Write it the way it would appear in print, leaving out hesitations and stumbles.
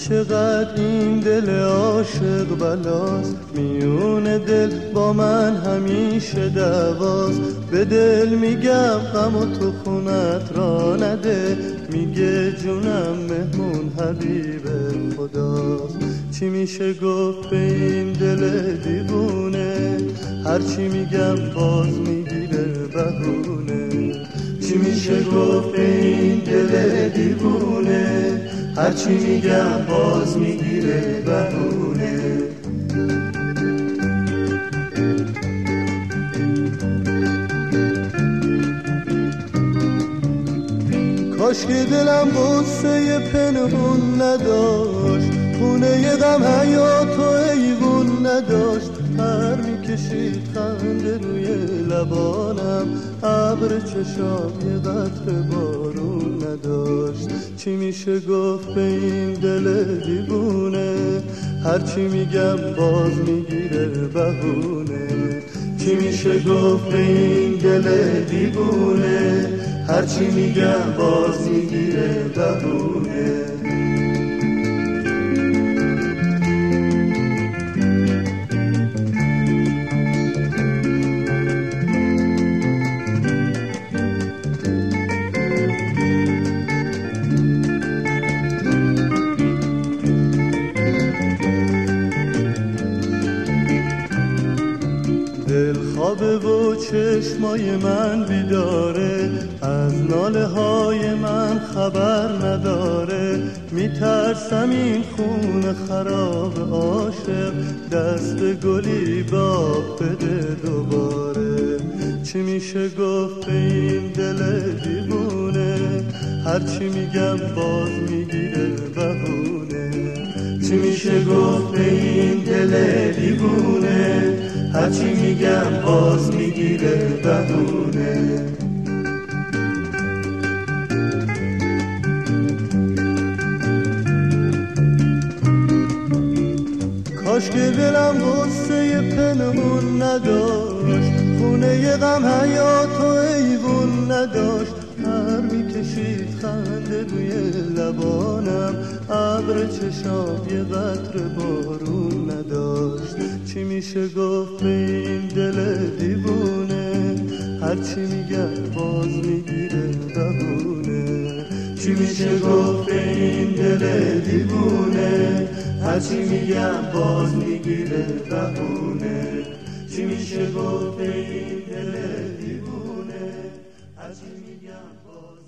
چقدر این دل عاشق بلاست، میون دل با من همیشه دعواست. به دل میگم غم و تو خونت را نده، میگه جونم مهمون حبیب خداست. چی میشه گفت به این دل دیوونه، هرچی میگم باز میگیره بهونه. چی میشه گفت به این دل دیوونه، هرچی میگم باز میگیره بهونه. کاش که دلم غصه پنهون نداشت، خونه غم حیات و ایوون نداشت. پر میکشید خنده روی لبانم، ابر چشام یه قطره بارون نداشت. چی میشه گفت به این دل دیوونه، هرچی میگم باز میگیره بهونه. چی میشه گفت به این دل دیوونه، هرچی میگم باز میگیره بهونه. دل خوابه و چشمای من بیداره، از ناله های من خبر نداره. میترسم این خون خراب عاشق، دست گلی باب بده دوباره. چی میشه گفت به این دل دیوونه، هرچی میگم باز میگیره بهونه. چی میشه گفت به این دل دیوونه، هرچی میگم باز میگیره بهونه. کاش که دلم غصه پنهون نداشت، خونه غم حیات و ایوون نداشت. پر میکشید خنده روی لبانم، ابر چشام یه قطره بارون نداشت. چی میشه گفت به این دل دیوونه، هرچی میگم باز میگیره بهونه. چی میشه گفت به این دل دیوونه، هرچی میگم باز میگیره بهونه. چی میشه گفت به این دل دیوونه، هرچی میگم باز